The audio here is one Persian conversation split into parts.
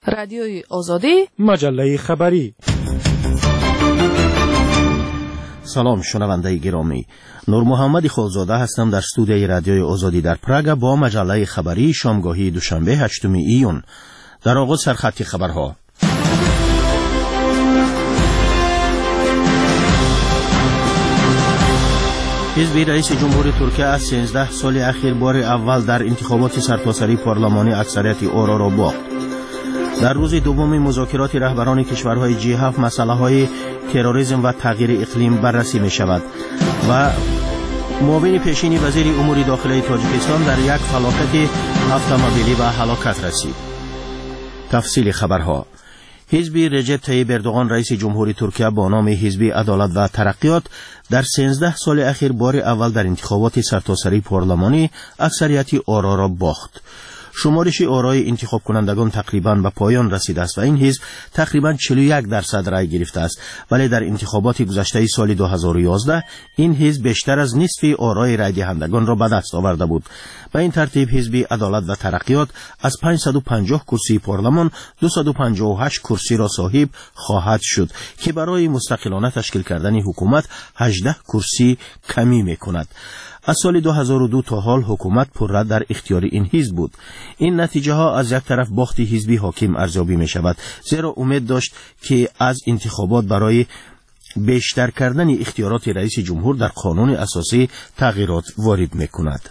رادیوی آزادی، مجله خبری. سلام شنونده گرامی، نور محمد خالزاده هستم در استودیوی رادیوی آزادی در پراگ با مجله خبری شامگاهی دوشنبه 8 ایون. در آغاز سرخط خبرها. حزب رئیس جمهور ترکیه از 13 سال اخیر بار اول در انتخابات سرتاسری پارلمانی اکثریت آرا را باخت. در روز دوم مذاکرات رهبران کشورهای G7 مسائل تروریسم و تغییر اقلیم بررسی می شود و معاون پیشین وزیر امور داخلی تاجیکستان در یک فلاکت اتومبیلی به هلاکت رسید. تفصیل خبرها. حزب رجب طیب اردوغان رئیس جمهور ترکیه با نام حزب عدالت و ترقیات در 13 سال اخیر بار اول در انتخابات سرتاسری پارلمانی اکثریت آرا را باخت. شمارش آرای انتخاب کنندگان تقریباً به پایان رسیده است و این حزب تقریباً 41% رای گرفته است، ولی در انتخابات گذشته سال 2011 این حزب بیشتر از نصف آرای رای دهندگان را به دست آورده بود. به این ترتیب حزب عدالت و ترقیات از 550 کرسی پارلمان 258 کرسی را صاحب خواهد شد که برای مستقلانه تشکیل کردن حکومت 18 کرسی کمی می‌کند. از سال 2002 تا حال حکومت پررد در اختیار این حزب بود. این نتیجه ها از یک طرف باخت حزبی حاکم ارزیابی می شود، زیرا امید داشت که از انتخابات برای بیشتر کردن اختیارات رئیس جمهور در قانون اساسی تغییرات وارد می کند.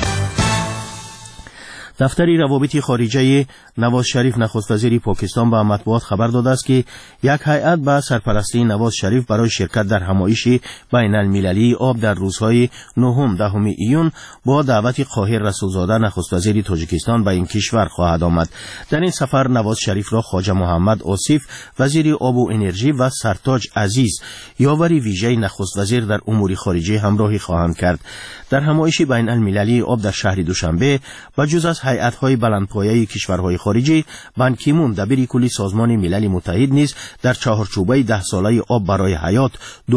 دفتر روابط خارجه نواز شریف نخست وزیر پاکستان به مطبوعات خبر داده است که یک هیئت به سرپرستی نواز شریف برای شرکت در همایش بین المللی آب در روزهای 9-10 ایون با دعوت قاهر رسولزاده نخست وزیر تاجیکستان به این کشور خواهد آمد. در این سفر نواز شریف را خواجه محمد آصف وزیر آب و انرژی و سرتاج عزیز یاور ویژه نخست وزیر در امور خارجه همراهی خواهند کرد. در همایش بین المللی آب در شهر دوشنبه و جز از هیئت‌های بلندپایه کشورهای خارجی، بان کی مون دبیر کلی سازمان ملل متحد نیز در چهارچوبه 10 ساله آب برای حیات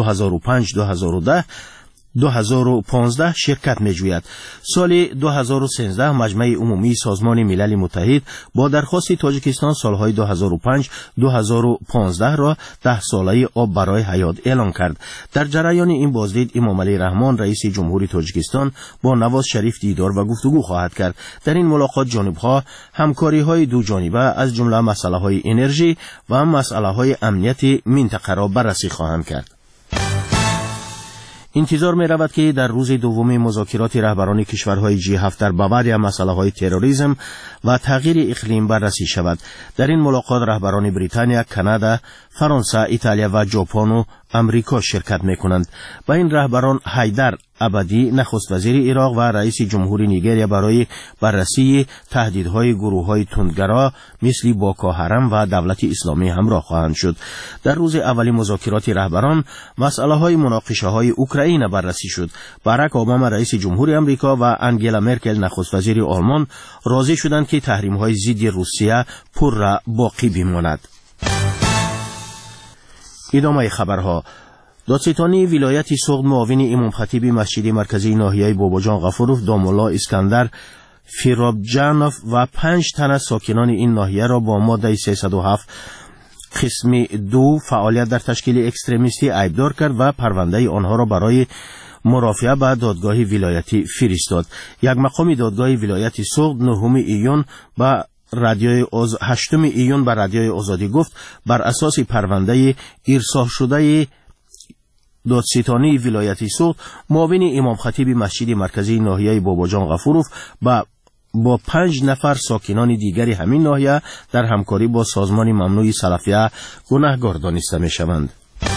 2005-2015 شرکت می‌جوید. سال 2013 مجمع عمومی سازمان ملل متحد با درخواست تاجیکستان سالهای 2005-2015 را 10 ساله آب برای حیات اعلان کرد. در جریان این بازدید امام علی رحمان رئیس جمهور تاجیکستان با نواز شریف دیدار و گفتگو خواهد کرد. در این ملاقات جانب‌ها همکاری‌های دو جانبه از جمله مسائل‌های انرژی و مسائل‌های امنیت منطقه را بررسی خواهند کرد. انتظار می رود که در روز دوم مذاکرات رهبران کشورهای G7 در بابت مسائل تروریسم و تغییر اقلیم بررسی شود. در این ملاقات رهبران بریتانیا، کانادا، فرانسه، ایتالیا و ژاپن و امریکا شرکت می کنند. با این رهبران حیدر عبدی نخست وزیر عراق و رئیس جمهور نیجریه برای بررسی تهدیدهای گروه‌های تندگرا مثل بوکو حرام و دولت اسلامی همراه خواهند شد. در روز اولی مذاکرات رهبران مسائل‌های مناقشه‌های اوکراین بررسی شد. باراک اوباما رئیس جمهور امریکا و انگلا مرکل نخست وزیر آلمان راضی شدند که تحریم‌های ضد روسیه پر باقی بماند. ادامه خبرها. دادستانی ولایت سوغد معاون امام خطیب مسجد مرکزی ناحیه باباجان غفوروف دامالله اسکندر فیرابجانوف و 5 تن از ساکنان این ناحیه را با ماده 307 قسم 2 فعالیت در تشکیل اکستریمیستی عیبدار کرد و پرونده آنها را برای مرافعه به دادگاه ولایتی فرستاد. یک مقام دادگاه ولایت سوغد 9 ایون با رادیوی 8 ایون به رادیوی آزادی گفت بر اساس پرونده ارسال شده دادستانی ولایت سوغد معاون امام خطیب مسجد مرکزی ناحیه باباجان غفوروف با 5 نفر ساکنان دیگری همین ناحیه در همکاری با سازمان ممنوع سلفیه گناهکار دانسته می شوند.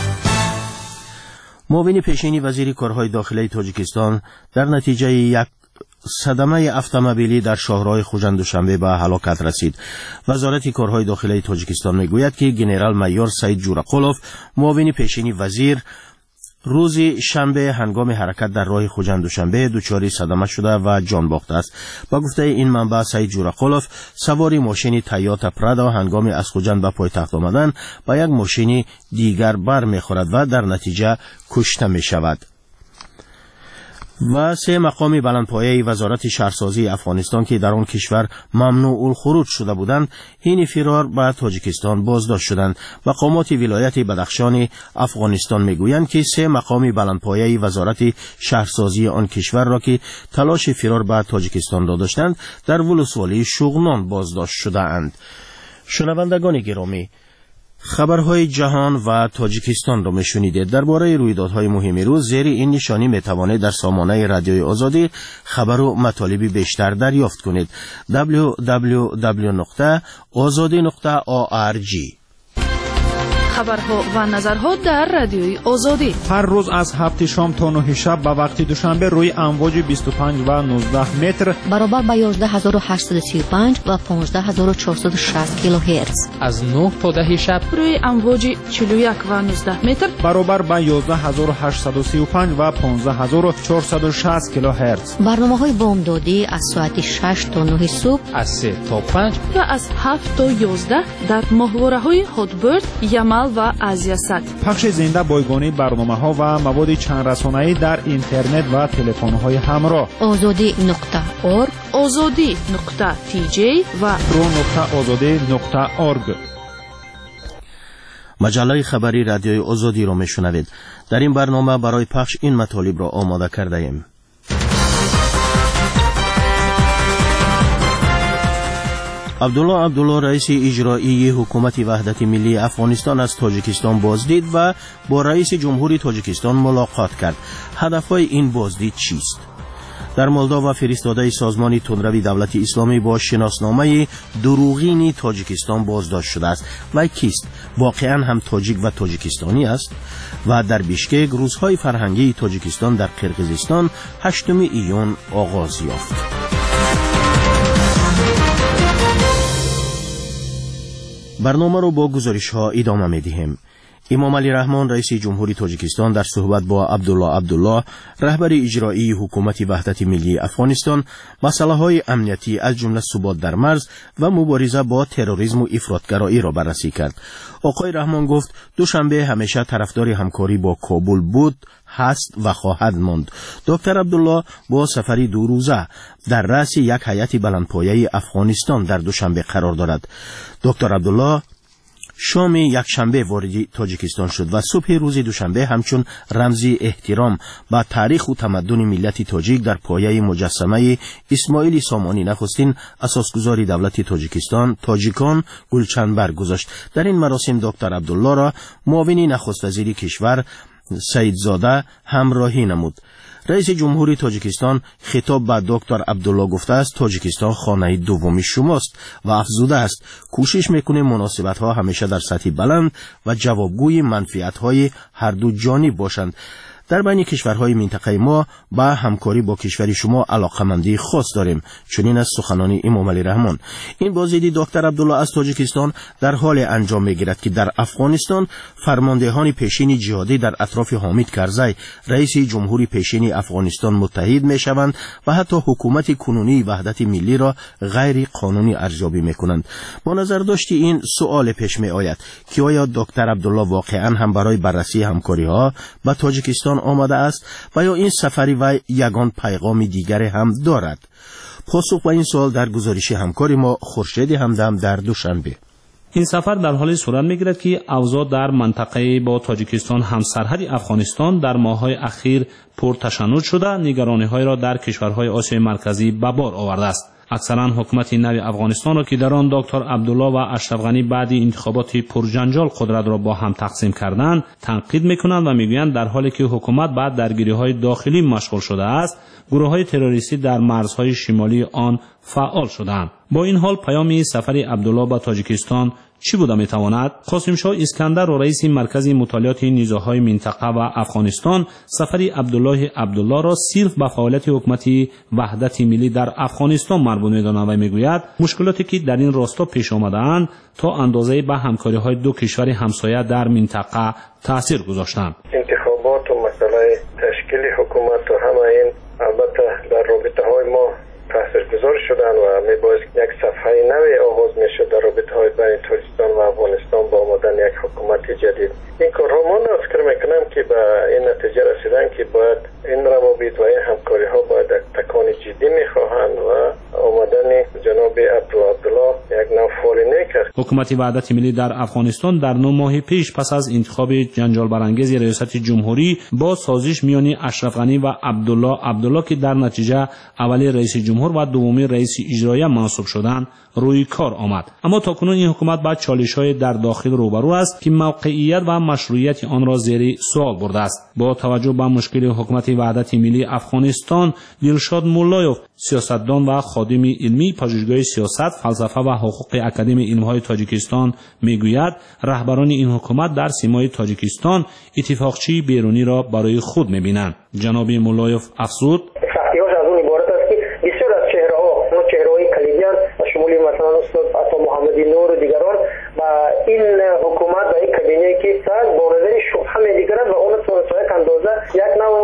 معاون پیشین وزیر کارهای داخلی تاجیکستان در نتیجه یک صدمه اتومبیلی در شاهراه خوجند دوشنبه به هلاکت رسید. وزارت کارهای داخلی تاجیکستان میگوید که ژنرال مایور سعید جورقولوف معاون پیشین وزیر روز شنبه هنگام حرکت در راه خوجند دوشنبه دچار صدمه شده و جان باخته است. با گفته این منبع سعید جورقولوف سواری ماشین تویوتا پرادا هنگام از خوجند به پایتخت آمدن با یک ماشین دیگر بر میخورد و در نتیجه کشته می شود. و 3 مقام بلندپایه وزارت شهرسازی افغانستان که در آن کشور ممنوع الخروج شده بودند حین فرار به تاجیکستان بازداشت شدند. مقامات ولایت بدخشان افغانستان میگویند که 3 مقام بلندپایه وزارت شهرسازی آن کشور را که تلاش فرار به تاجیکستان را داشتند در ولسوالی شغنان بازداشت شده اند. شنوندگان گرامی، خبرهای جهان و تاجیکستان را میشنیدید. درباره رویدادهای مهم روز زیر این نشانی میتوانید در سامانه رادیوی آزادی خبر و مطالبی بیشتر دریافت کنید. www.azadi.org. خبرها و نظرها در رادیوی آزادی هر روز از 7 شام تا 9 شب به وقت دوشنبه روی امواج 25 و 19 متر برابر با 11835 و 15460 کیلوهرتز، از 9 تا 10 شب روی امواج 41 و 19 متر برابر با 11835 و 15460 کیلوهرتز. برنامه‌های بامدادی از ساعت 6 تا 9 صبح، از 3 تا 5 و از 7 تا 11 در ماهواره‌های هاتبرد، یمل و آسیا سات. پخش زنده بایگانی برنامه‌ها و مواد چند رسانه‌ای در اینترنت و تلفن‌های همراه. azadi.org، azadi.tj و pro.azadi.org. مجله خبری رادیوی آزادی را میشنوید. در این برنامه برای پخش این مطالب را آماده کرده ایم. عبدالله رئیس اجرایی حکومت وحدت ملی افغانستان از تاجیکستان بازدید و با رئیس جمهوری تاجیکستان ملاقات کرد. هدفهای این بازدید چیست؟ در مولداوا فرستاده سازمان تندروی دولت اسلامی با شناسنامه دروغین تاجیکستان بازداشت شده است. و کیست؟ واقعا هم تاجیک و تاجیکستانی است؟ و در بیشکک روزهای فرهنگی تاجیکستان در قرقیزستان 8 ایون آغاز یافت. برنامه رو با گزارش ها ادامه می‌دهیم. امام علی رحمان رئیس جمهوری تاجیکستان در صحبت با عبدالله رهبر اجرایی حکومت وحدت ملی افغانستان مسائل امنیتی از جمله ثبات در مرز و مبارزه با تروریسم و افراطگرایی را بررسی کرد. آقای رحمان گفت دوشنبه همیشه طرفدار همکاری با کابل بود، هست و خواهد ماند. دکتر عبدالله با سفری 2 روزه در رأس یک هیئت بلندپایه افغانستان در دوشنبه قرار دارد. دکتر عبدالله شام یک شنبه وارد تاجیکستان شد و صبح روز دوشنبه همچون رمزی احترام به تاریخ و تمدن ملت تاجیک در پایه مجسمه اسماعیل سامانی نخستین اساسگزار دولت تاجیکستان تاجیکان گلچند برگذاشت. در این مراسم دکتر عبدالله را معاون نخست وزیر کشور سیدزاده همراهی نمود. رئیس جمهوری تاجیکستان خطاب به دکتر عبدالله گفته است تاجیکستان خانه دوم شماست و افزوده است کوشش میکنه مناسبت ها همیشه در سطح بلند و جوابگوی منفعت های هر دو جانب باشند. در بین کشورهای منطقه ما با همکاری با کشور شما علاقمندی خاص داریم. چنین از سخنان امام علی رحمان. این بازدید دکتر عبدالله از تاجیکستان در حال انجام میگیرد که در افغانستان فرماندهان پیشین جهادی در اطراف حامد کرزی رئیس جمهوری پیشین افغانستان متحد میشوند و حتی حکومت کنونی وحدت ملی را غیر قانونی ارزیابی میکنند. با نظر داشت این سوال پیش می آید که آیا دکتر عبدالله واقعا هم برای بررسی همکاری ها با تاجیکستان آمده است و یا این سفری و یگان پیغام دیگر هم دارد؟ پاسخ به این سوال در گزارش همکار ما خورشید همدم در دوشنبه. این سفر در حال صورت میگیرد که اوضاع در منطقه با تاجیکستان همسرحد افغانستان در ماه‌های اخیر پرتشنج شده نگرانی‌های را در کشورهای آسیای مرکزی به بار آورده است. اکثرا حکومت نو افغانستان را که در آن دکتر عبدالله و اشرف غنی بعد انتخابات پرجنجال قدرت را با هم تقسیم کردند تنقید میکنند و میگویند در حالی که حکومت بعد درگیری‌های داخلی مشغول شده است گروه‌های تروریستی در مرزهای شمالی آن فعال شدند. با این حال پیام سفر عبدالله به تاجیکستان چی بوده میتواند؟ قاسم شاه اسکندر و رئیس مرکز مطالعات نیزه‌های منطقه و افغانستان سفر عبدالله را صرف به فعالیت حکومت وحدت ملی در افغانستان مربوط می‌داند و میگوید مشکلاتی که در این راستا پیش آمده‌اند تا اندازه به همکاری‌های دو کشور همسایه در منطقه تاثیر گذاشتند. انتخابات و مسئله تشکیل حکومت و همه این البته در رابطه‌های ما تاثیرگذار شدن و میباید یک صفحه نوی آغاز میشد در رابطه‌های بین تاجیکستان و افغانستان با آمدن یک حکومت جدید. این کارها ما فکر میکنم که به این نتیجه رسیدن که باید این روابط و این همکاری حکومت وحدت ملی در افغانستان در 9 ماه پیش پس از انتخاب جنجال برانگیز ریاست جمهوری با سازش میان اشرف غنی و عبدالله که در نتیجه اولی رئیس جمهور و دومی رئیس اجرایی منصوب شدند روی کار آمد. اما تاکنون این حکومت با چالش‌های در داخل روبرو است که موقعیت و مشروعیت آن را زیر سوال برده است. با توجه به مشکل حکومت وحدت ملی افغانستان، دلشاد مولایوف، سیاستدان و خادم علمی پژوهشگاه سیاست، فلسفه و حقوق اکادمی علم‌های تاجیکستان میگوید رهبران این حکومت در سیمای تاجیکستان اتفاقچی بیرونی را برای خود می‌بینند. جناب مولایوف افزود: مثلا استاد عطا محمدی نور و دیگران و این حکومت و این کابینه که با نظر شبهه می‌دیگرند و اون یک اندازه یک نوع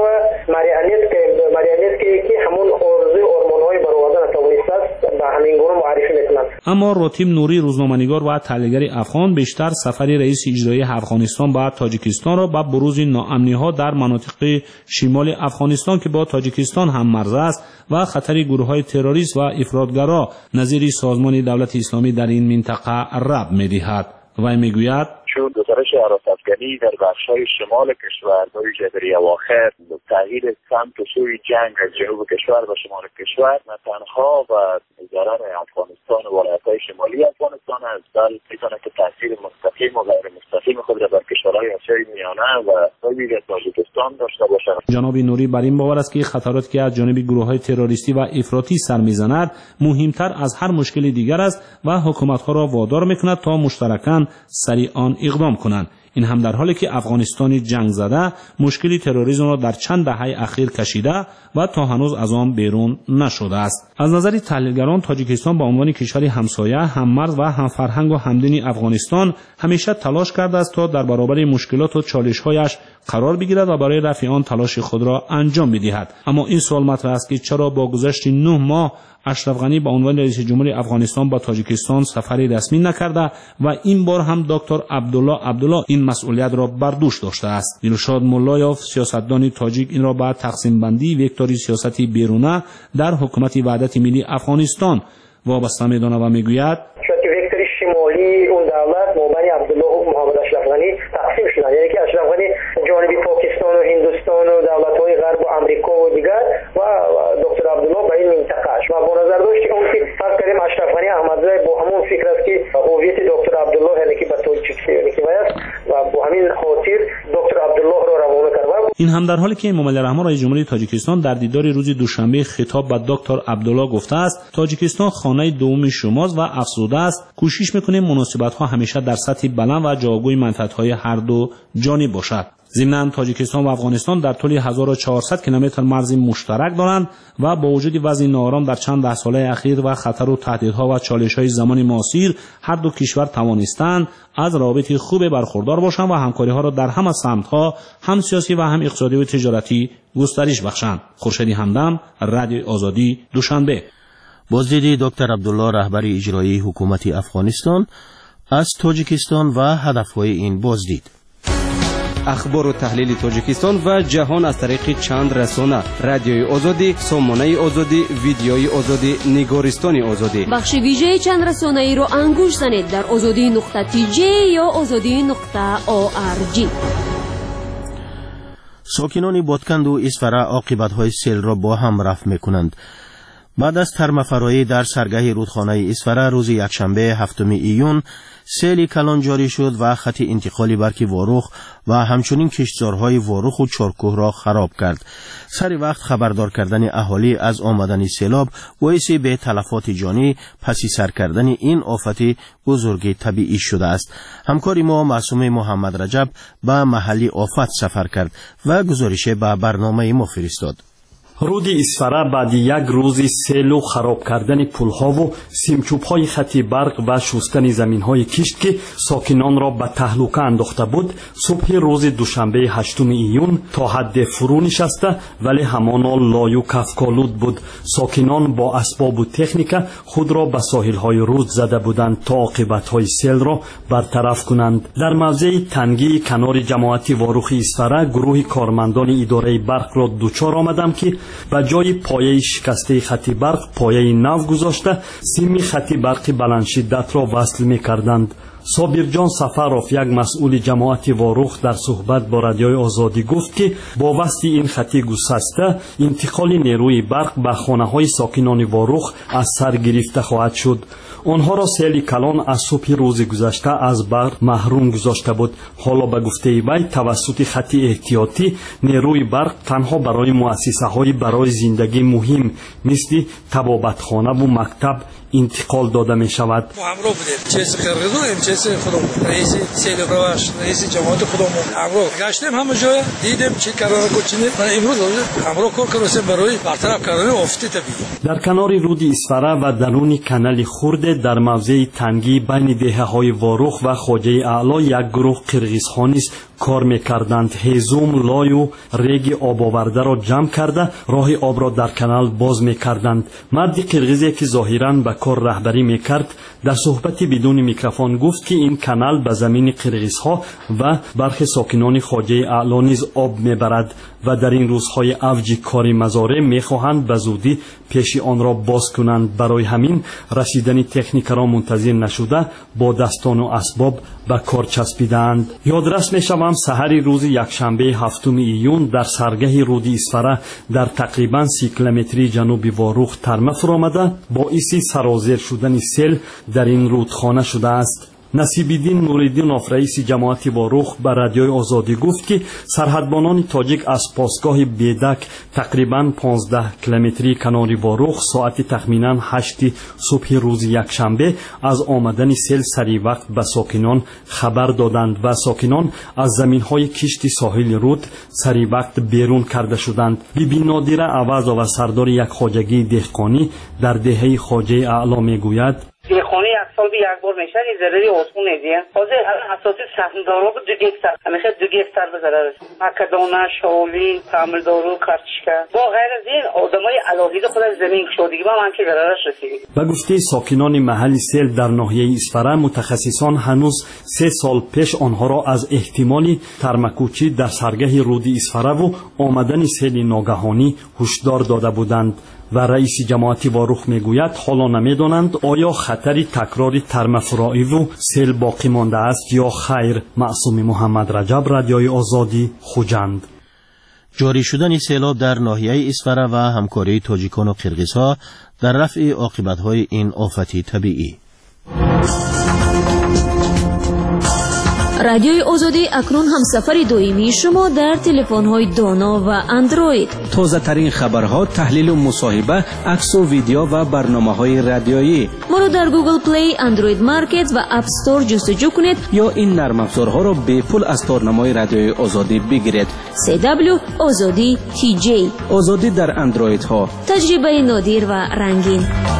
مریانیت که همون آرزوی آرمان‌های برآورده نتوانسته است به همین گونه معرفی می‌کنند. اما راتیب نوری، روزنامه‌نگار و تحلیلگر افغان، بیشتر سفر رئیس اجرایی افغانستان به تاجیکستان را با بروز ناامنی‌ها در مناطق شمال افغانستان که با تاجیکستان هم مرز است و خطر گروه‌های تروریست و افراطگرا نظیر سازمان دولت اسلامی در این منطقه رب می‌دهد. و میگوید چون گزارش حراس-افغانی در بخش‌های شمال کشور با ویژه در اواخر تغییر سمت و سوی جنگ از جنوب کشور و شمال کشور نه تنها و ضرر افغانستان و ولایت‌های شمالی افغانستان است، بلکه می‌تواند که تاثیر مستقیم و غیر مستقیم خود را بر کشورهای آسیای میانه و ویژه تاجیکستان داشته باشد. جناب نوری بر این باور است که خطراتی که از جانب گروه‌های تروریستی و افراطی سر می‌زند مهمتر از هر مشکل دیگر است و حکومت‌ها را وادار می‌کند تا مشترکاً سریعاً اقدام کنند. این هم در حالی که افغانستان جنگ زده مشکل تروریسم را در چند دهه اخیر کشیده و تا هنوز از آن بیرون نشده است. از نظر تحلیلگران تاجیکستان به عنوان کشوری همسایه، هممرز و همفرهنگ و همدین افغانستان همیشه تلاش کرده است تا در برابر مشکلات و چالش‌هایش قرار بگیرد و برای رفع آن تلاش خود را انجام بدهد. اما این سوال مطرح است که چرا با گذشت 9 ماه اشرف غنی به عنوان رئیس جمهور افغانستان به تاجیکستان سفری رسمی نکرده و این بار هم دکتر عبدالله این مسئولیت را بر دوش داشته است. دلشاد مولایوف، سیاستدان تاجیک، این را به تقسیم بندی وکتوری سیاستی بیرونه در حکومت وحدت ملی افغانستان وابسته می‌داند و میگوید وکتوری شمالی اون دولت مابین عبدالله و محمد اشرف غنی تقسیم شدن، یعنی که اشرف غنی جانبی پاکستان و هندوستان و دولت‌های غرب و آمریکا و دیگر و دکتر عبدالله به این منطقه‌اش و با نظر داشت که اون که فرض کنیم اشرف غنی احمدزاده با همون فکر است که هویت دکتر عبدالله یعنی که به تاجیکستان است و با همین خاطر دکتر عبدالله را روانه کرد. این هم در حالی که امام الرحمن رئیس جمهوری تاجیکستان در دیدار روز دوشنبه خطاب به دکتر عبدالله گفته است تاجیکستان خانه دوم شماست و افزوده است کوشش می‌کنیم مناسبت‌ها همیشه در سطح بلند و جایگاه منفعت‌های هر دو جانب باشد. ضمناً تاجیکستان و افغانستان در طول 1400 کیلومتر مرز مشترک دارند و با وجود وضع ناآرام در چند ده ساله اخیر و خطر و تهدیدها و چالش‌های زمان معاصر هر دو کشور توانستند از روابط خوب برخوردار باشند و همکاری‌ها را در همه سمت‌ها هم سیاسی و هم اقتصادی و تجارتی گسترش بخشند. خورشید همدم، رادیو آزادی، دوشنبه. بازدید دکتر عبدالله رهبر اجرایی حکومت افغانستان از تاجیکستان و هدف‌های این بازدید. اخبار و تحلیل تاجیکستان و جهان از طریق چند رسانه: رادیوی آزادی، سامانه آزادی، ویدیوی آزادی، نگارستان آزادی. بخش ویژه چند رسانه ای را انگوش زنید در azadi.tj یا azadi.org. ساکنان بادکند و اسفره عاقبت‌های سیل را با هم رفع می‌کنند. بعد از ترمفرایی در سرگاه رودخانه اسفره روز یکشنبه 7 ایون سیل کلان جاری شد و خط انتقالی برق وارخ و همچنین کشتزارهای وارخ و چارکوه را خراب کرد. سر وقت خبردار کردن اهالی از آمدن سیلاب باعث به تلفات جانی پسی سر کردن این آفت بزرگ طبیعی شده است. همکار ما معصوم محمد رجب به محلی آفت سفر کرد و گزارش به برنامه ما فرستاد. رود اسفره بعد یک روز سیل و خراب کردن پلها و سیمچوب‌های خط برق و شستن زمین‌های کشت که ساکنان را به تهلکه انداخته بود، صبح روز دوشنبه 8 ایون تا حد فرو نشسته ولی همانا لای و کفکالود بود. ساکنان با اسباب و تکنیک خود را به ساحل‌های رود زده بودند تا عاقبت‌های سیل را برطرف کنند. در موضع تنگی کنار جماعت وارخ اسفره گروه کارمندان اداره برق را دوچار آمدند که به جای پایه شکسته خط برق پایه نو گذاشته سیم خط برق بلند شدت را وصل می‌کردند. صابرجان سفرов یک مسئول جماعت واروخ در صحبت با رادیوی آزادی گفت که با وصل این خط گسسته انتقال نیروی برق به خانه‌های ساکنان واروخ از سر گرفته خواهد شد. آنها را سیل کلان از صبح روز گذشته از برق محروم گذاشته بود. حالا به گفته وی توسط خط احتیاطی نیروی برق تنها برای مؤسسه‌های برای زندگی مهم مثل طبابتخانه و مکتب انتقال داده می شود. همراه بودیم چیز قرقیدو امچیز خودمون رئیس سیل روش رئیس جماعت خودمون همراه گشتیم همه جای دیدیم چی قرار کنیم. من امروز همراه کار کردم برای برطرف کردن آفت طبیعی. در کنار رود اسفره و درون کانال خرد در موضع تنگی بین دهه‌های واروخ و خواجه اعلی یک گروه قرقیزها نیز کار می‌کردند. هیزم لای و ریگ آب آورده را جمع کرده راه آب را در کانال باز می‌کردند. مردی قرقیزی که ظاهراً به کار رهبری می‌کرد در صحبتی بدون میکروفون گفت که این کانال به زمین قرقیزها و برخی ساکنان خواجه اعلی نیز آب می‌برد و در این روزهای اوج کار مزارع می‌خواهند به زودی پیش آن را باز کنند. برای همین رسیدن تکنیک را منتظر نشده با دستان و اسباب به کار چسبیدند. یادرس می‌شوم سحر روز یکشنبه 7 ایون در سرگاه رود اسفره در تقریباً 30 کیلومتری جنوب واروخ ترمه آمده باعث سرازیر شدن سیل در این رودخانه شده است. نصیب‌الدین نوری‌الدینوف رئیس جماعت واروخ به رادیوی آزادی گفت که سرحدبانان تاجیک از پاسگاه بیدک تقریباً 15 کیلومتری کنار واروخ ساعت تخمیناً 8 صبح روز یکشنبه از آمدن سیل سریع وقت به ساکنان خبر دادند و ساکنان از زمین‌های کشت ساحل رود سریع وقت بیرون کرده شدند. بیبی نادره عوض و سردار یک خواجگی دهقانی در دهه خواجه اعلی میگوید خانه یک سال به یک بار میشه این ضرری آسمون نیدیم حاضر اساسی سهمدارو بود 2 گکتر همیشه 2 گکتر بذاره مکدونه شاولین تعمیردارو کرچکه با غیر از این آدمای علاهیده خود زمین شدگی با من که قرارش رسیدیم. به گفته ساکنان محل سیل در ناحیه اسفره متخصصان هنوز 3 سال پیش آنها را از احتمال ترمکوچی در سرگاه رود اسفره و آمدن سیل ناگهانی هشدار داده بودند و رئیس جماعت واروخ میگوید حالا نمیدانند آیا خطر تکرار ترمفرایی و سیل باقی مانده است یا خیر. معصوم محمد رجب رادیوی آزادی خوجند. جاری شدن سیلاب در ناحیه اسفره و همکاری تاجیکان و قرقیزها در رفع عاقبت‌های این آفت طبیعی. رادیوی آزادی اکنون همسفر دائمی شما در تلفن‌های دانا و اندروید. تازه ترین خبرها، تحلیل و مصاحبه، عکس و ویدیو و برنامه‌های رادیویی. ما را در گوگل پلی، اندروید مارکت و اپ استور جستجو کنید یا این نرم افزارها را به پول از تارنمای رادیوی آزادی بگیرید. CW آزادی TJ آزادی در اندروید ها. تجربه نادر و رنگین.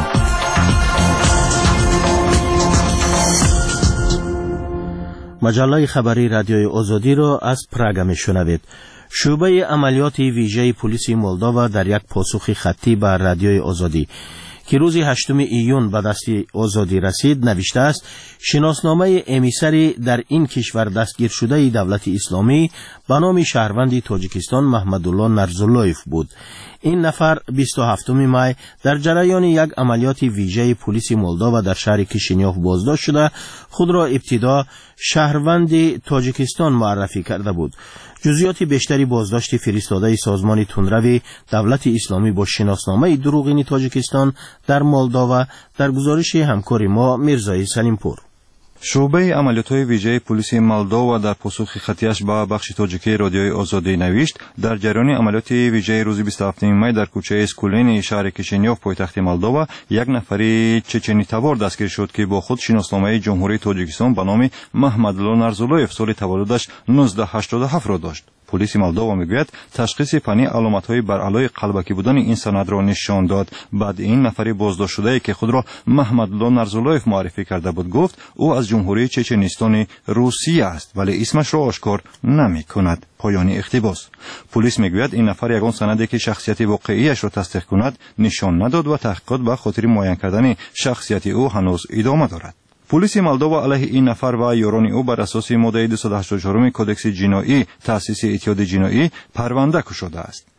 مجله خبری رادیوی آزادی را از پراگ میشنوید. شعبه عملیات ویژه پلیس مولداوا در یک پاسخ خطی به رادیوی آزادی که روز 8 ایون به دست آزادی رسید نوشته است شناسنامه امیسری در این کشور دستگیر شده دولت اسلامی به نام شهروند تاجیکستان محمدالله نرزاللویف بود. این نفر 27 می در جریان یک عملیات ویژه پلیس مولداوا در شهر کشینیوف بازداشت شده خود را ابتدا شهروند تاجیکستان معرفی کرده بود. جزئیات بیشتری بازداشت فرستاده سازمان تندروی دولت اسلامی با شناسنامه دروغین تاجیکستان در مولداوا در گزارش همکار ما میرزای سلیمپور. شعبه عملیات‌های ویژه پلیس مولداوا در پاسخ خطیش به بخش تاجیکی رادیوی آزادی نوشت در جریان عملیات ویژه روز 27 می در کوچه اسکولین شهر کشینیوف پایتخت مولداوا یک نفری چچنی تبار دستگیر شد که با خود شناسنامه جمهوری تاجیکستان به نام محمدالله نرزاللویف سال تولدش 1987 را داشت. پلیس مولداوا میگوید تشخیص فنی علامت‌های بر علای قلبکی بودن این سند را نشان داد. بعد این نفری بازداشت شده که خود را محمدالله نرزاللویف معرفی کرده بود گفت او از جمهوری چچنستان روسیه است ولی اسمش را آشکار نمی‌کند. پایان اقتباس. پلیس میگوید این نفر یگان سندی که شخصیت واقعیش را تصدیق کند نشان نداد و تحقیقات به خاطر معین کردن شخصیت او هنوز ادامه دارد. پلیس مولداوا علیه این نفر و یاران او بر اساس ماده 284 کدکس جنایی تأسیس اتحاد جنایی پرونده گشوده است.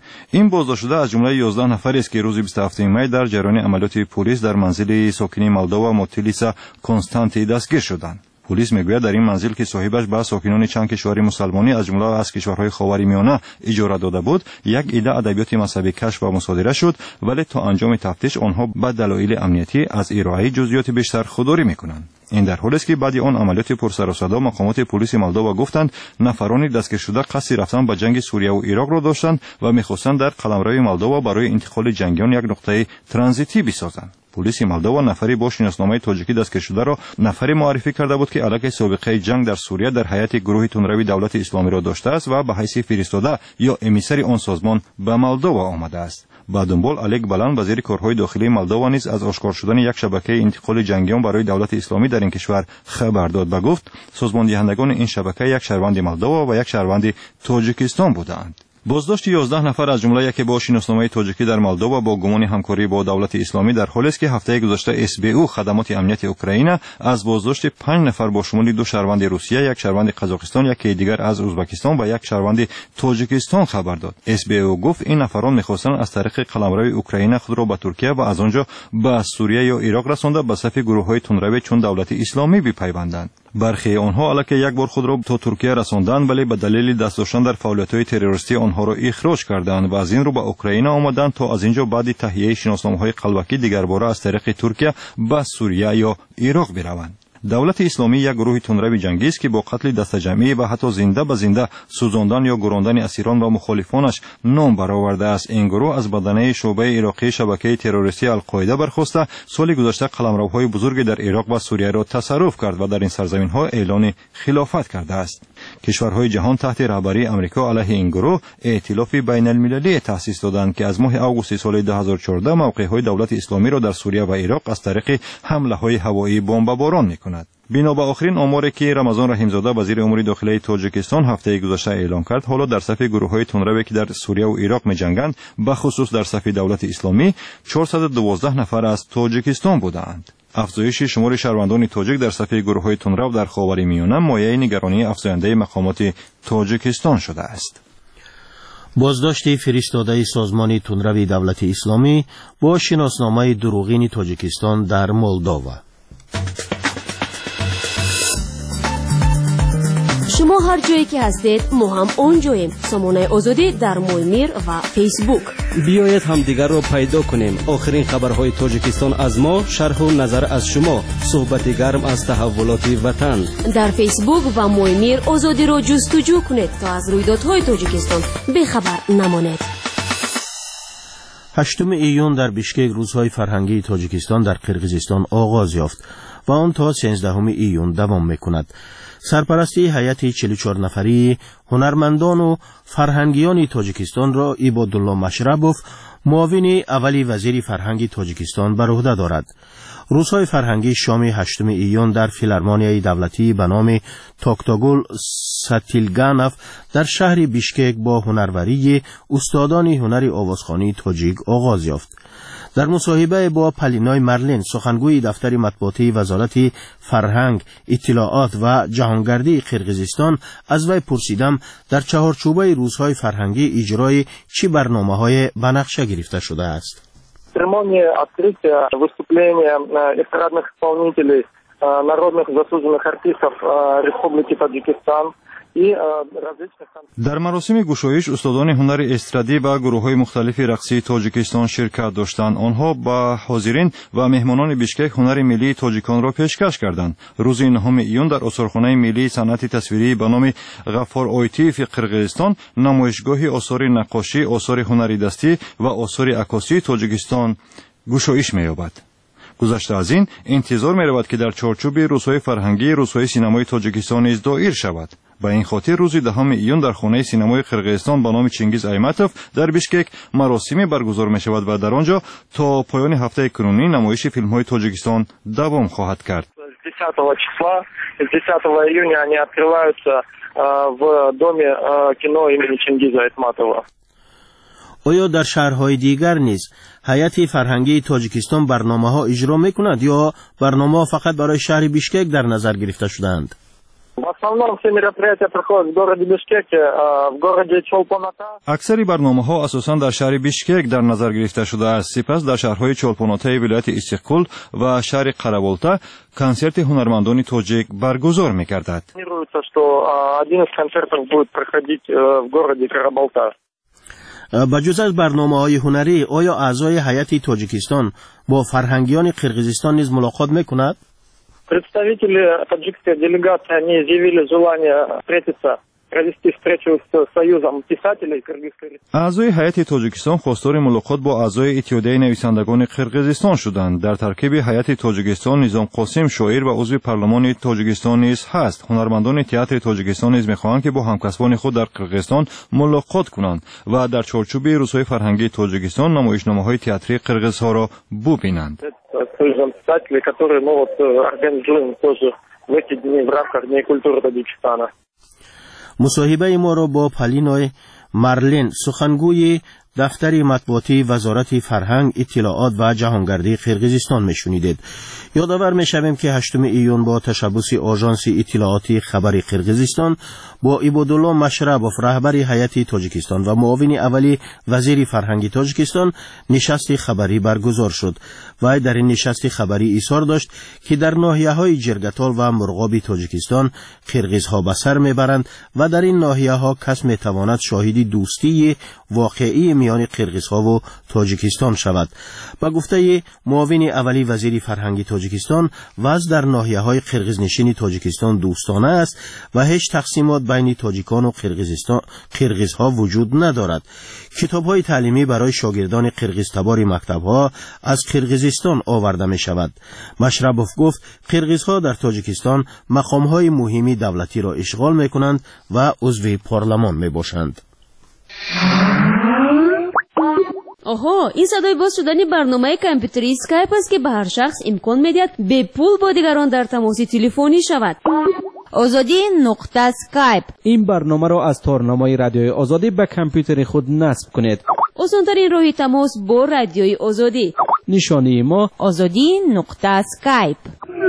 این بازداشت شده از جمله 11 نفری است که روز 27 می در جریان عملیات پلیس در منزل ساکنی مالدووا موتیلیسا کنستانتی دستگیر شدند. پلیس میگوید در این منزل که صاحبش به ساکنان چند کشور مسلمانی از جمله از کشورهای خاورمیانه اجاره داده بود، یک عده ادبیات مذهبی کشف و مصادره شد، ولی تا انجام تفتیش آنها به دلایل امنیتی از ارائه جزئیات بیشتر خودداری میکنند. این در حالی است که بعد آن عملیات پرسر و صدا مقامات پلیس مالدووا گفتند نفران دستگیر شده قصد رفتن به جنگ سوریه و عراق را داشتند و می‌خواستند در قلمرو مالدووا برای انتقال جنگیان یک نقطه ترانزیتی بسازند. پلیس مالدووا نفری با شناسنامه تاجیکی دستگیر شده را نفری معرفی کرده بود که علیه سابقه جنگ در سوریه در هیئت گروه تندروی دولت اسلامی را داشته است و به حیث فرستاده یا امیسر آن سازمان به مالدووا آمده است. با دنبال الک بلان وزیر کارهای داخلی مالدووا نیز از آشکار شدن یک شبکه انتقال جنگیان برای دولت اسلامی در این کشور خبر داد و گفت سازمان دهندگان این شبکه یک شهروند مالدووا و یک شهروند تاجیکستان بودند. بازداشت 11 نفر از جمله یکی با شناسنامه تاجیکی در مالدووا با گمان همکاری با دولت اسلامی در حالی است که هفته گذشته SBU خدمات امنیت اوکراین از بازداشت 5 نفر با شمول 2 شهروند روسیه، یک شهروند قزاقستان، یکی دیگر از ازبکستان و یک شهروند تاجیکستان خبر داد. SBU گفت این نفران می‌خواستند از طریق قلمرو اوکراین خود را به ترکیه و از آنجا به سوریه یا عراق رسانده به صف گروه‌های تندروی چون دولت اسلامی بپیوندند. برخی آنها البته یک بار خود را تا ترکیه رساندند ولی به دلیل دست داشتن در فعالیت‌های تروریستی آنها را اخراج کردند و از این رو به اوکراین آمدند تا از اینجا بعد تهیه شناسنامه‌های قلبکی دیگر باره از طریق ترکیه به سوریه یا عراق بروند. دولت اسلامی یک گروه تندروی جنگی است که با قتل دست جمعی و حتی زنده به زنده سوزاندن یا گراندن اسیران و مخالفانش نام برآورده است. این گروه از بدنه شعبه عراقی شبکه تروریستی القاعده برخاسته سال گذشته قلمروهای بزرگی در عراق و سوریه را تصرف کرد و در این سرزمین‌ها اعلان خلافت کرده است. کشورهای جهان تحت رهبری آمریکا علیه این گروه ائتلاف بین المللی تأسیس دادند که از ماه آگوست سال 2014 موقع‌های دولت اسلامی را در سوریه و عراق از طریق حمله‌های هوایی بمباران می‌کند. بنا به آخرین آماری که رمضان رحیمزاده وزیر امور داخلی تاجیکستان هفته گذشته اعلام کرد، حالا در صف گروه‌های تندروی که در سوریه و عراق می‌جنگند، به خصوص در صف دولت اسلامی 412 نفر از تاجیکستان بودند. افزایش شمار شهروندان تاجیک در صف گروه‌های تندرو در خاورمیانه مایه نگرانی افزاینده مقامات تاجیکستان شده است. بازداشت فرستاده سازمان تندروی دولت اسلامی با شناسنامه دروغین تاجیکستان در مولدووا. شما هر جایی که هستید ما هم اونجاییم. سامانه آزادی در مولمیر و فیسبوک. بیایید همدیگر را پیدا کنیم. آخرین خبرهای تاجیکستان از ما، شرح و نظر از شما، صحبت گرم از تحولات وطن. در فیسبوک و مولمیر آزادی را جستجو کنید تا از رویدادهای تاجیکستان بیخبر نمانید. 8 ایون در بیشکک روزهای فرهنگی تاجیکستان در قرقیزستان آغاز یافت و آن تا 13 ایون دوام می‌کند. سرپرستی هیئت 44 نفری هنرمندان و فرهنگیان تاجیکستان را عبادالله مشربوف معاون اولی وزیر فرهنگ تاجیکستان بر عهده دارد. روزهای فرهنگی شام 8 ایون در فیلارمونیای دولتی به نام تاکتاگول ساتیلگانف در شهر بیشکک با هنروری استادان هنر آوازخوانی تاجیک آغاز یافت. در مصاحبه با پلینای مرلین سخنگوی دفتر مطبوعاتی وزارت فرهنگ، اطلاعات و جهانگردی قرقیزستان از وی پرسیدم در چهارچوبه روزهای فرهنگی اجرای چه برنامه‌های بنفشه گرفته شده است. Церемония открытия, выступления эстрадных исполнителей, народных заслуженных артистов Республики Таджикистан. در مراسم گشایش استادان هنر استرادی و گروه‌های مختلف رقصی تاجیکستان شرکت داشتند. آنها با حاضرین و مهمانان بیشکک هنر ملی تاجیکان را پیشکش کردند. روز 9 ایون در آثارخانه ملی صنعت تصویری به نام غفار آیتی فی قرقیزستان نمایشگاه آثار نقاشی، آثار هنری دستی و آثار عکاسی تاجیکستان گشایش می‌یابد. گذشته از این انتظار می‌رود که در چارچوب روزهای فرهنگی روزهای سینمای تاجیکستان نیز دایر شود. با این خاطر روز 10 ایون در خانه سینمای قرقیزستان به نام چینگیز ایماتوف در بیشکک مراسمی برگزار می شود و در آنجا تا پایان هفته کنونی نمایش فیلم های تاجیکستان دوام خواهد کرد. 10 июня они открываются в доме кино имени Чингиза Айтматова. آیا در شهرهای دیگر نیز هیئت فرهنگی تاجیکستان برنامه‌ها اجرا می‌کند یا برنامه‌ها فقط برای شهر بیشکک در نظر گرفته شده‌اند؟ В основном все мероприятия проходят в городе Бишкеке, в городе Чолпоната. اکثر برنامه‌ها اساساً در شهر بیشکک در نظر گرفته شده است. سپس در شهرهای چولپوناتا ولایت استقلال و شهر قراولتا کنسرت هنرمندان تاجیک برگزار می‌گردد. Планируется, что один из концертов будет проходить в городе Карабалта. بجز از برنامه‌های هنری آیا اعضای هیئت تاجیکستان با فرهنگیان قرقیزستان نیز ملاقات می‌کند؟ Представители таджикской делегации они изъявили желание встретиться, провести встречу с Союзом писателей Кыргызской Республики. اعضای هیئت تاجیکستان خواستار ملاقات با اعضای اتحادیه نویسندگان قرقیزستان شدند. در ترکیب هیئت تاجیکستان نظام قاسم شاعر و عضو پارلمان تاجیکستان نیز هست. هنرمندان تئاتر تاجیکستان نیز می‌خواهند که با همکسبان خود در قرقیزستان ملاقات کنند و در چارچوب روزهای فرهنگی تاجیکستان نمایشنامه‌های تئاتری قرقیزها را ببینند. Союзом писателей, которые мы организуем тоже в эти дни в рамках Дней культуры Таджикистана. مصاحبه ما را با پالینای مارلین سخنگوی دفتر مطبوعاتی وزارت فرهنگ، اطلاعات و جهانگردی قرقیزستان میشنیدید. یادآور میشویم که 8 ایون با تشبث آژانس اطلاعاتی خبری قرقیزستان با عبادالله مشربوف رهبر هیئت تاجیکستان و معاون اولی وزیر فرهنگ تاجیکستان نشست خبری برگزار شد و در این نشست خبری اظهار داشت که در ناحیه‌های جرگتال و مرغاب تاجیکستان قرقیزها به سر میبرند و در این ناحیه‌ها کس میتواند شاهد دوستی واقعی میان قرقیزها و تاجیکستان شود. با گفته معاون اولی وزیر فرهنگ تاجیکستان، وضع در ناحیه‌های قرقیزنشین تاجیکستان دوستانه است و هیچ تقسیمات بین تاجیکان و قرقیزها وجود ندارد. کتاب‌های تعلیمی برای شاگردان قرقیز تبار مکتب‌ها از قرقیزستان آورده می شود. مشربوف گفت قرقیزها در تاجیکستان مقام‌های مهمی دولتی را اشغال می کنند و عضو پارلمان می باشند. آها، این صدای باز شدن برنامه کامپیوتری اسکایپ است که به هر شخص امکان می‌دهد به پول با دیگران در تماس تلفنی شود. آزادی نقطه اسکایپ. این برنامه را از تارنمای رادیوی آزادی به کامپیوتر خود نصب کنید. آسان‌ترین راه تماس با رادیوی آزادی. نشانی ما آزادی نقطه اسکایپ.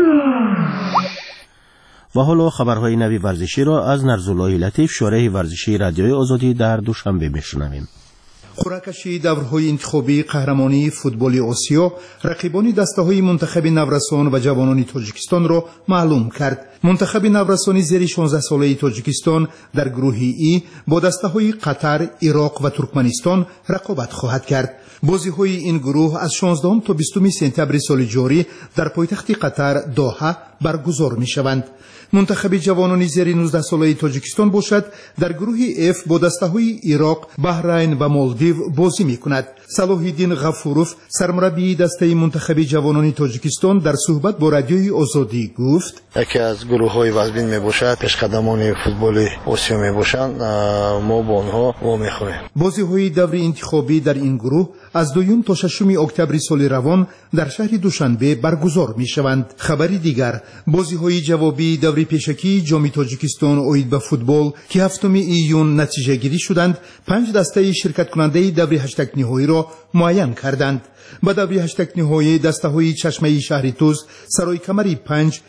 و حالا خبرهای نوی ورزشی را از نرزالله لطیف، شارح ورزشی رادیوی آزادی در دوشنبه میشنویم. قرعه‌کشی دورهای انتخابی قهرمانی فوتبال آسیا رقیبان دسته‌های منتخب نورسان و جوانان تاجیکستان را معلوم کرد. منتخب نورسانی زیر 16 ساله تاجیکستان در گروه ای با دسته‌های قطر، عراق و ترکمنستان رقابت خواهد کرد. بازی‌های این گروه از 16 تا 20 سپتامبر سال جاری در پایتخت قطر دوحه برگزار می‌شوند. منتخب جوانان زیر 19 ساله تاجیکستان باشد در گروه F با دسته‌های عراق، بحرین و مالدیو بازی می‌کند. صلاح الدین غفوروف سرمربی دسته منتخب جوانان تاجیکستان در صحبت با رادیوی آزادی گفت: یکی از گروه‌های وزبین میباشد، پیشقدمان فوتبال آسیا میباشند، ما با آنها میخوریم. بازی‌های دور انتخابی در این گروه از 2 تا 6 اکتبر سال روان در شهر دوشنبه برگزار می‌شوند. خبری دیگر، بازی‌های جوابی دور پیشکی جام تاجیکستان اوید به فوتبال که 7 ایون نتیجه گیری شدند، 5 دسته شرکت کننده دور 8 نهایی را معین کردند. با دور 8 نهایی دسته‌های چشمه شهر توز، سرای کمری 5،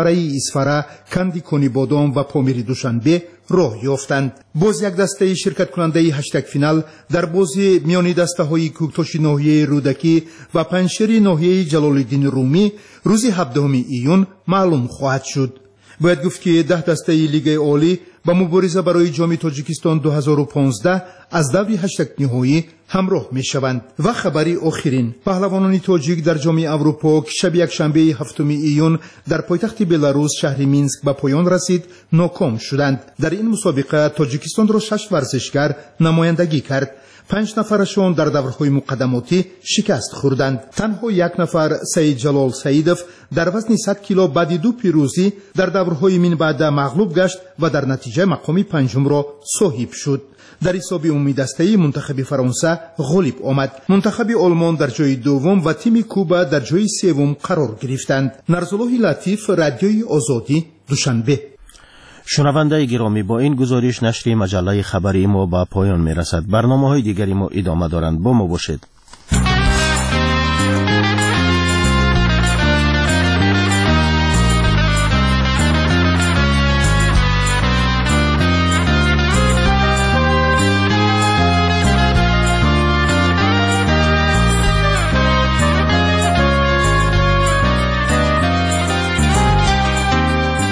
اسفره، کندی کنی بادام و پامیر دوشنبه راه یافتند. باز یک دسته شرکت کننده 8 فینال در بازی میان دسته‌های کوکتاش ناحیه رودکی و پنشری ناحیه جلال الدین رومی روز 17 ایون معلوم خواهد شد. باید گفت که 10 دسته لیگ عالی با مبارزه برای جام تاجیکستان 2015 از دور 8 نهایی همراه می شوند. و خبری آخرین، پهلوانان تاجیک در جام اروپا که شب یکشنبه 7 ایون در پایتخت بلاروس شهر مینسک به پایان رسید ناکام شدند. در این مسابقه تاجیکستان را 6 ورزشکار نمایندگی کرد. 5 نفرشان در دورهای مقدماتی شکست خوردند. تنها 1 نفر، سید جلال سیدوف، در وزن 100 کیلو بعد 2 پیروزی در دورهای من بعد مغلوب گشت و در نتیجه مقام 5 را صاحب شد. در حساب عمومی دسته منتخب فرانسه غالب آمد. منتخب آلمان در جای دوم و تیم کوبا در جای سوم قرار گرفتند. نرزالله لطیف، رادیوی آزادی، دوشنبه. شنونده گرامی، با این گزارش نشر مجله خبری ما به پایان می رسد. برنامه‌های دیگری ما ادامه دارند. با ما باشید.